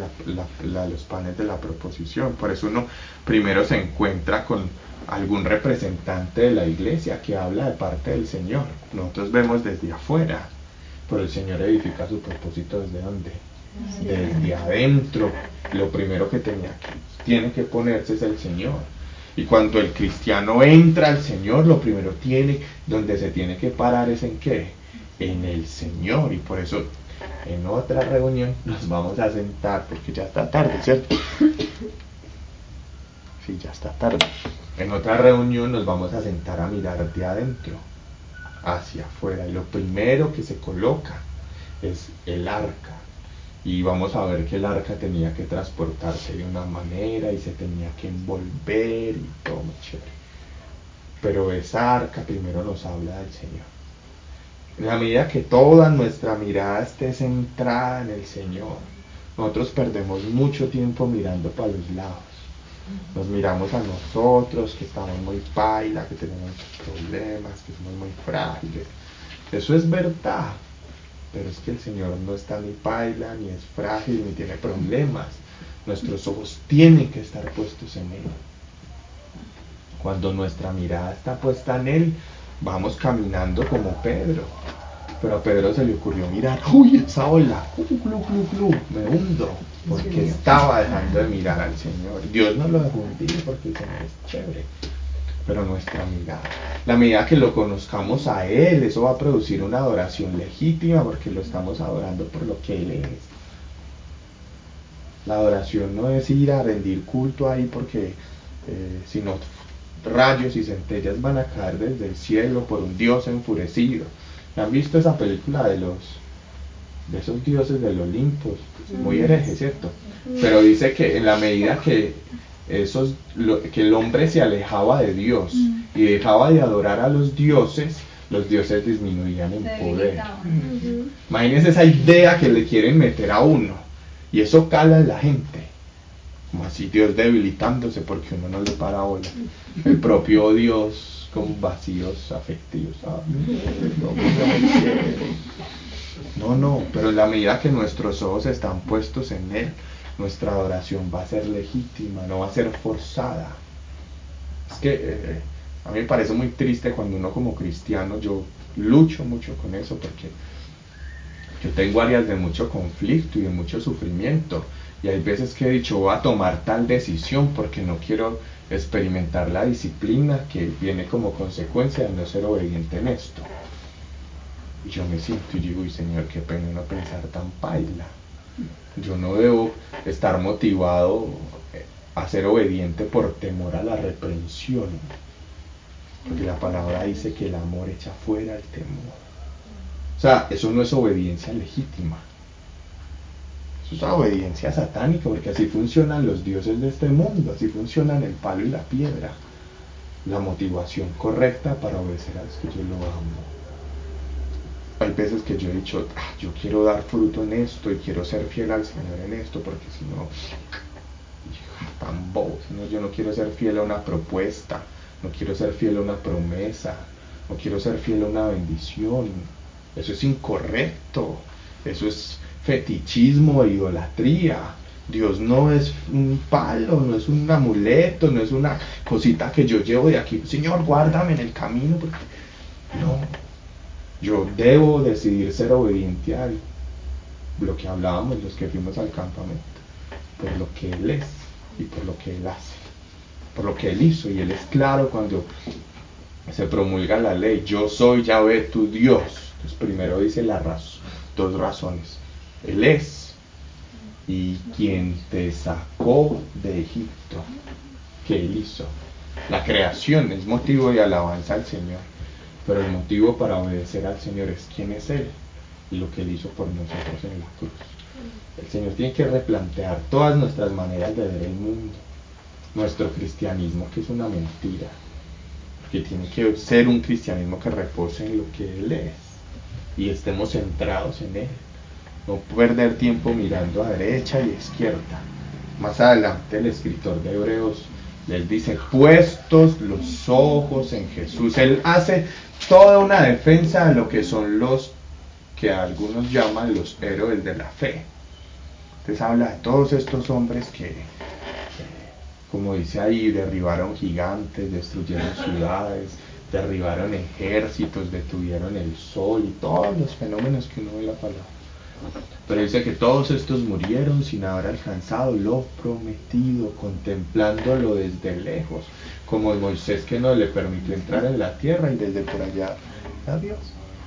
panes de la proposición. Por eso uno primero se encuentra con algún representante de la iglesia que habla de parte del Señor. Nosotros vemos desde afuera, pero el Señor edifica su propósito ¿desde dónde? Desde adentro. Lo primero que tiene que ponerse es el Señor. Y cuando el cristiano entra al Señor, lo primero donde se tiene que parar es ¿en qué? En el Señor. Y por eso en otra reunión nos vamos a sentar, porque ya está tarde, ¿cierto? Sí, ya está tarde. En otra reunión nos vamos a sentar a mirar de adentro hacia afuera, y lo primero que se coloca es el arca, y vamos a ver que el arca tenía que transportarse de una manera y se tenía que envolver y todo muy chévere. Pero esa arca primero nos habla del Señor. En la medida que toda nuestra mirada esté centrada en el Señor, nosotros perdemos mucho tiempo mirando para los lados. Nos miramos a nosotros, que estamos muy paila, que tenemos problemas, que somos muy frágiles. Eso es verdad, pero es que el Señor no está ni paila, ni es frágil, ni tiene problemas. Nuestros ojos tienen que estar puestos en Él. Cuando nuestra mirada está puesta en Él, vamos caminando como Pedro. Pero a Pedro se le ocurrió mirar, ¡uy, esa ola! Me hundo, porque estaba dejando de mirar al Señor. Dios no lo dejó hundir porque el Señor es chévere. Pero nuestra mirada, la medida que lo conozcamos a Él, eso va a producir una adoración legítima, porque lo estamos adorando por lo que Él es. La adoración no es ir a rendir culto ahí porque sino rayos y centellas van a caer desde el cielo por un Dios enfurecido. ¿Han visto esa película de esos dioses del Olimpo? Muy hereje, ¿cierto? Pero dice que en la medida que que el hombre se alejaba de Dios y dejaba de adorar a los dioses disminuían en poder. Imagínense esa idea que le quieren meter a uno, y eso cala en la gente, como así Dios debilitándose porque uno no le para bola, el propio Dios con vacíos afectivos. No, pero en la medida que nuestros ojos están puestos en Él, nuestra adoración va a ser legítima, no va a ser forzada. Es que a mí me parece muy triste cuando uno como cristiano, yo lucho mucho con eso porque yo tengo áreas de mucho conflicto y de mucho sufrimiento, y hay veces que he dicho voy a tomar tal decisión porque no quiero experimentar la disciplina que viene como consecuencia de no ser obediente en esto. Y yo me siento y digo, uy Señor, qué pena no pensar tan paila. Yo no debo estar motivado a ser obediente por temor a la reprensión, porque la palabra dice que el amor echa fuera el temor. O sea, eso no es obediencia legítima, eso es obediencia satánica, porque así funcionan los dioses de este mundo, así funcionan el palo y la piedra. La motivación correcta para obedecer es que yo lo amo. Hay veces que yo he dicho, yo quiero dar fruto en esto y quiero ser fiel al Señor en esto, porque si no, tan bobo, sino yo no quiero ser fiel a una propuesta, no quiero ser fiel a una promesa, no quiero ser fiel a una bendición. Eso es incorrecto, eso es fetichismo e idolatría. Dios no es un palo, no es un amuleto, no es una cosita que yo llevo de aquí, Señor, guárdame en el camino, porque no. Yo debo decidir ser obediente a lo que hablábamos los que fuimos al campamento, por lo que Él es y por lo que Él hace, por lo que Él hizo. Y Él es claro cuando se promulga la ley, yo soy Yahvé tu Dios. Entonces primero dice dos razones. Él es, y quien te sacó de Egipto, que Él hizo. La creación es motivo de alabanza al Señor, pero el motivo para obedecer al Señor es quién es Él y lo que Él hizo por nosotros en la cruz. El Señor tiene que replantear todas nuestras maneras de ver el mundo, nuestro cristianismo, que es una mentira, que tiene que ser un cristianismo que repose en lo que Él es y estemos centrados en Él, no perder tiempo mirando a derecha y a izquierda. Más adelante el escritor de Hebreos les dice, puestos los ojos en Jesús. Él hace toda una defensa de lo que son los que algunos llaman los héroes de la fe. Entonces habla de todos estos hombres que como dice ahí, derribaron gigantes, destruyeron ciudades, derribaron ejércitos, detuvieron el sol y todos los fenómenos que uno ve en la palabra. Pero dice que todos estos murieron sin haber alcanzado lo prometido, contemplándolo desde lejos, como Moisés, que no le permitió entrar en la tierra y desde por allá a Dios.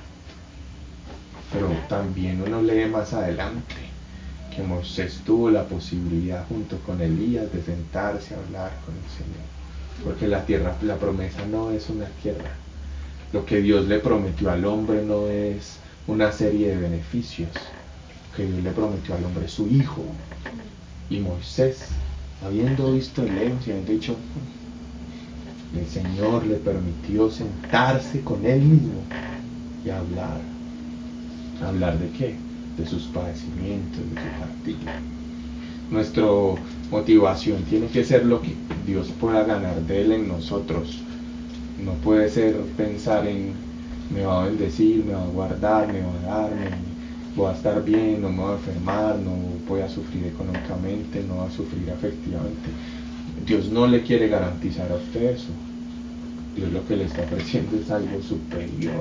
Pero también uno lee más adelante que Moisés tuvo la posibilidad junto con Elías de sentarse a hablar con el Señor, porque la tierra, la promesa no es una tierra. Lo que Dios le prometió al hombre no es una serie de beneficios. Que Dios le prometió al hombre su hijo. Y Moisés, habiendo visto de lejos y habiendo dicho, el Señor le permitió sentarse con él mismo y hablar. ¿Hablar de qué? De sus padecimientos, de su partida. Nuestra motivación tiene que ser lo que Dios pueda ganar de él en nosotros. No puede ser pensar en me va a bendecir, me va a guardar, me va a dar, voy a estar bien, no me voy a enfermar, no voy a sufrir económicamente, no voy a sufrir afectivamente. Dios no le quiere garantizar a usted eso. Dios lo que le está ofreciendo es algo superior.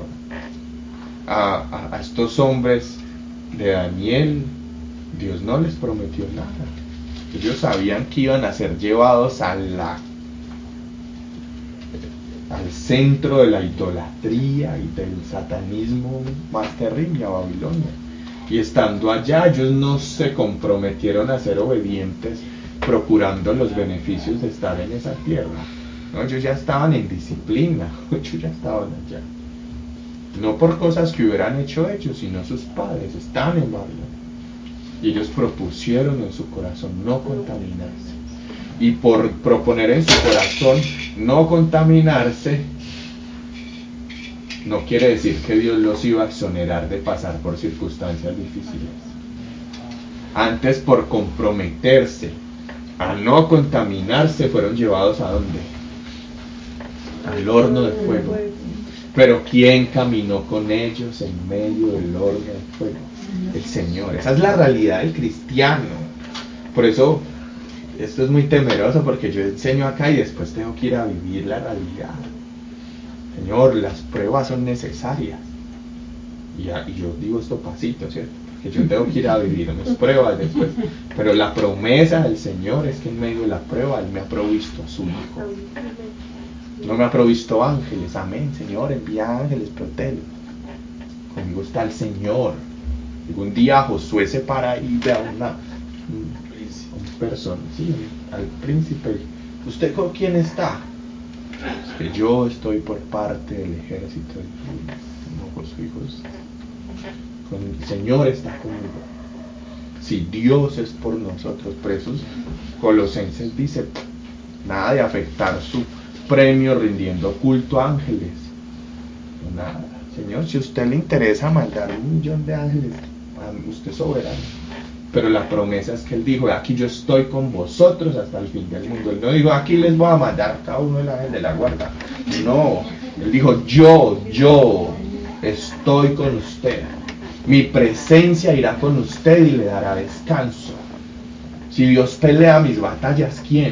A estos hombres de Daniel, Dios no les prometió nada. Ellos sabían que iban a ser llevados al centro de la idolatría y del satanismo más terrible, a Babilonia. Y estando allá, ellos no se comprometieron a ser obedientes procurando los beneficios de estar en esa tierra. No, ellos ya estaban en disciplina, ellos ya estaban allá. No por cosas que hubieran hecho ellos, sino sus padres están en Babilonia. Y ellos propusieron en su corazón no contaminarse. Y por proponer en su corazón no contaminarse, no quiere decir que Dios los iba a exonerar de pasar por circunstancias difíciles. Antes, por comprometerse a no contaminarse, fueron llevados ¿a dónde? Al horno de fuego. Pero ¿quién caminó con ellos en medio del horno de fuego? El Señor. Esa es la realidad del cristiano. Por eso, esto es muy temeroso, porque yo enseño acá y después tengo que ir a vivir la realidad. Señor, las pruebas son necesarias. Y yo digo esto pasito, ¿cierto? Porque yo tengo que ir a vivir mis pruebas después. Pero la promesa del Señor es que en medio de la prueba Él me ha provisto a su Hijo. No me ha provisto ángeles. Amén, Señor, envía ángeles, protege. Conmigo está el Señor. Algún día Josué se para y ve a un persona, sí, al príncipe. ¿Usted con quién está? Es que yo estoy por parte del ejército de Dios. No, hijos. El Señor está conmigo. Si Dios es por nosotros, presos, Colosenses dice, nada de afectar su premio rindiendo culto a ángeles. Nada. Señor, si a usted le interesa mandar 1.000.000 de ángeles, usted es soberano. Pero la promesa es que Él dijo, aquí yo estoy con vosotros hasta el fin del mundo. Él no dijo, aquí les voy a mandar cada uno el ángel de la guarda. No, Él dijo, yo estoy con usted. Mi presencia irá con usted y le dará descanso. Si Dios pelea mis batallas, ¿quién?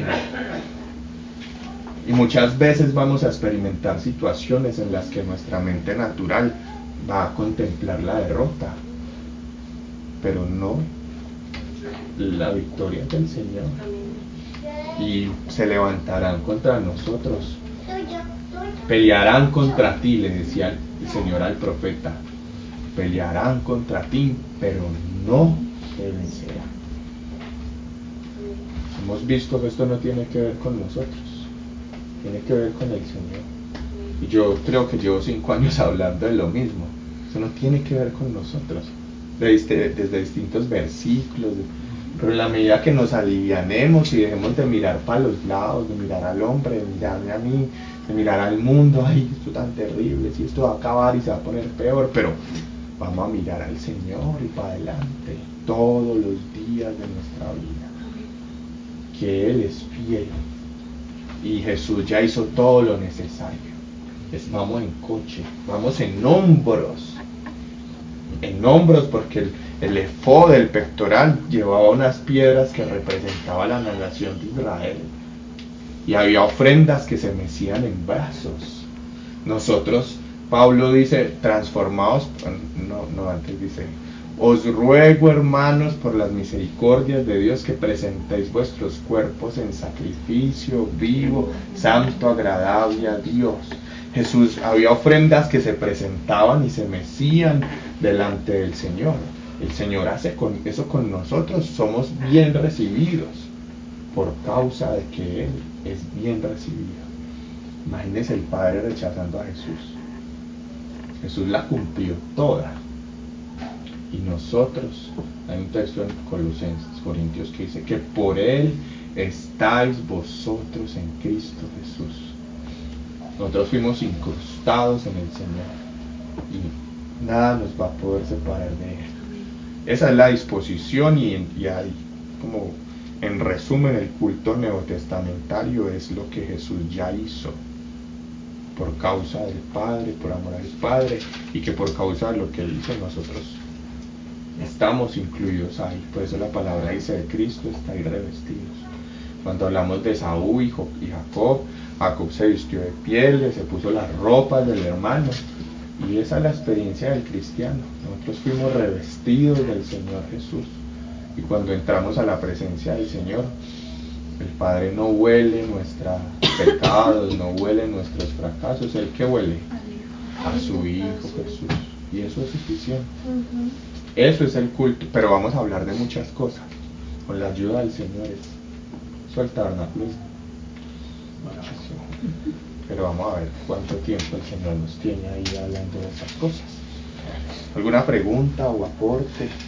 Y muchas veces vamos a experimentar situaciones en las que nuestra mente natural va a contemplar la derrota. Pero no, la victoria es del Señor. Y se levantarán contra nosotros. Pelearán contra ti, le decía el Señor al profeta. Pelearán contra ti, pero no te vencerán. Hemos visto que esto no tiene que ver con nosotros, tiene que ver con el Señor. Y yo creo que llevo 5 años hablando de lo mismo. Eso no tiene que ver con nosotros, desde distintos versículos. Pero en la medida que nos alivianemos y dejemos de mirar para los lados, de mirar al hombre, de mirarme a mí, de mirar al mundo, ay, esto es tan terrible, si esto va a acabar y se va a poner peor, pero vamos a mirar al Señor y para adelante todos los días de nuestra vida, que Él es fiel y Jesús ya hizo todo lo necesario. Vamos en coche, vamos en hombros porque el efod del pectoral llevaba unas piedras que representaban a la nación de Israel y había ofrendas que se mecían en brazos. Nosotros, Pablo dice, transformados, antes dice, os ruego, hermanos, por las misericordias de Dios, que presentéis vuestros cuerpos en sacrificio vivo, santo, agradable a Dios. Jesús, había ofrendas que se presentaban y se mecían delante del Señor. El Señor hace eso con nosotros, somos bien recibidos por causa de que Él es bien recibido. Imagínense el Padre rechazando a Jesús. Jesús la cumplió toda. Y nosotros, hay un texto en Corintios que dice que por Él estáis vosotros en Cristo Jesús. Nosotros fuimos incrustados en el Señor y nada nos va a poder separar de Él. Esa es la disposición y hay, como en resumen, el culto neotestamentario es lo que Jesús ya hizo por causa del Padre, por amor al Padre, y que por causa de lo que Él hizo nosotros estamos incluidos ahí. Por eso la palabra dice, de Cristo estáis revestidos. Cuando hablamos de Saúl y Jacob, Jacob se vistió de pieles, se puso las ropas del hermano, y esa es la experiencia del cristiano. Nosotros fuimos revestidos del Señor Jesús, y cuando entramos a la presencia del Señor, el Padre no huele nuestros pecados, no huele nuestros fracasos. ¿El que huele? A su Hijo Jesús, y eso es suficiente. Eso es el culto, pero vamos a hablar de muchas cosas. Con la ayuda del Señor, eso el tabernáculo es muchísimo. Pero vamos a ver cuánto tiempo el Señor nos tiene ahí hablando de esas cosas. ¿Alguna pregunta o aporte?